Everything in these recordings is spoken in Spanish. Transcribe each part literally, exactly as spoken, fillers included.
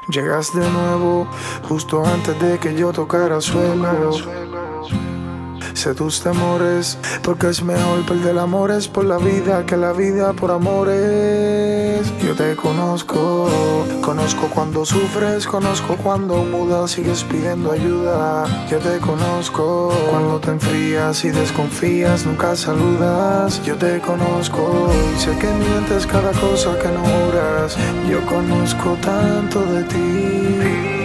Llegas de nuevo, justo antes de que yo tocara suelo. Sé tus temores, porque es mejor perder amores por la vida que la vida por amores. Yo te conozco, conozco cuando sufres, conozco cuando mudas, sigues pidiendo ayuda. Yo te conozco, cuando te enfrías y desconfías, nunca saludas. Yo te conozco, y sé que mientes cada cosa que no oras. Yo conozco tanto de ti,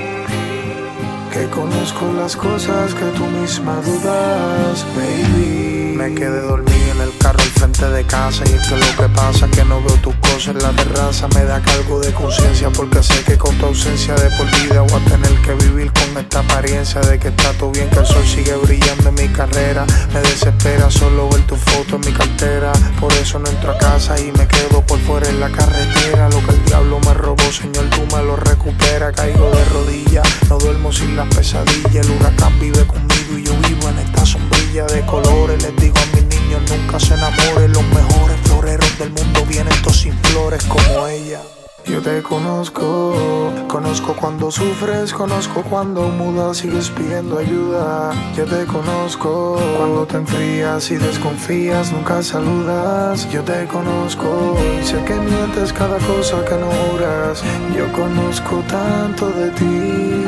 que conozco las cosas que tú misma dudas, baby. Me quedé dormido en el carro al frente de casa, y es que lo que pasa es que no veo tus cosas en la terraza. Me da cargo de conciencia porque sé que con tu ausencia de por vida voy a tener que vivir con esta apariencia de que está todo bien, que el sol sigue brillando en mi carrera. Me desespera solo ver tu foto en mi cartera, por eso no entro a casa y me quedo por fuera en la carretera. Lo que el diablo me robó, Señor, tú me lo recupera. Caigo de rodillas, no duermo sin las pesadillas. El huracán vive conmigo y yo vivo en esta sombrilla de colores. Les digo a mis niños nunca se enamoren, los mejores floreros del mundo vienen todos sin flores como ella. Yo te conozco, conozco cuando sufres, conozco cuando mudas, sigues pidiendo ayuda. Yo te conozco, cuando te enfrías y desconfías, nunca saludas. Yo te conozco, y sé que mientes cada cosa que no oras. Yo conozco tanto de ti,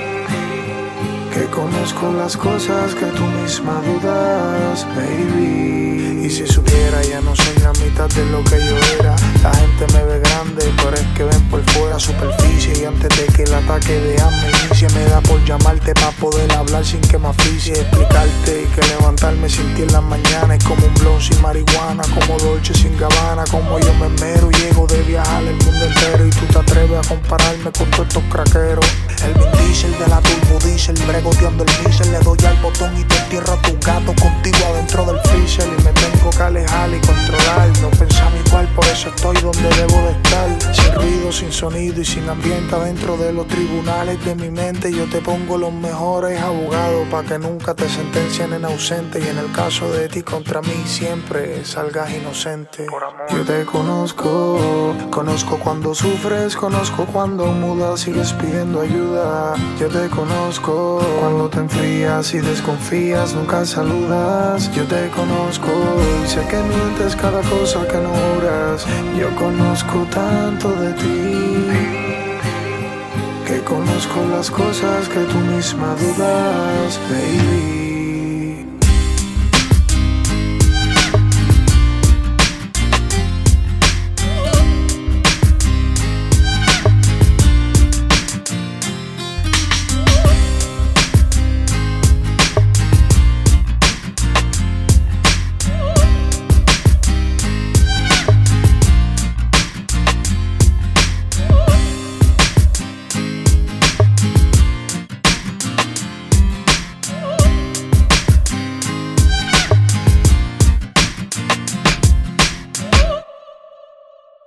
que conozco las cosas que tú misma dudas, baby. Y si supiera, ya no soy la mitad de lo que yo era. La gente me ve grande, pero es que ven por fuera superficie. Y antes de que el ataque de hambre inicie, me da por llamarte para poder hablar sin que me asfixie. Explicarte que levantarme sin ti en las mañanas es como un blon sin marihuana, como Dolce sin Gabbana. Como yo me esmero y llego de viajar el mundo entero, y tú te atreves a compararme con todos estos craqueros. El Vin Diesel de la turbo diesel, bregoteando el diesel. Le doy al botón y te entierro a tu gato contigo adentro del freezer. Y me tengo que alejar y controlar, no pensar igual, por eso estoy donde debo de estar. Sin ruido, sin sonido y sin ambiente adentro de los tribunales de mi mente. Yo te pongo los mejores abogados para que nunca te sentencien en ausente, y en el caso de ti contra mí siempre salgas inocente. Por amor. Yo te conozco, conozco cuando sufres, conozco cuando mudas, sigues pidiendo ayuda. Yo te conozco, cuando te enfrías y desconfías, nunca saludas. Yo te conozco, y sé que mientes cada cosa que no oras. Yo conozco tanto de ti, que conozco las cosas que tú misma dudas, baby.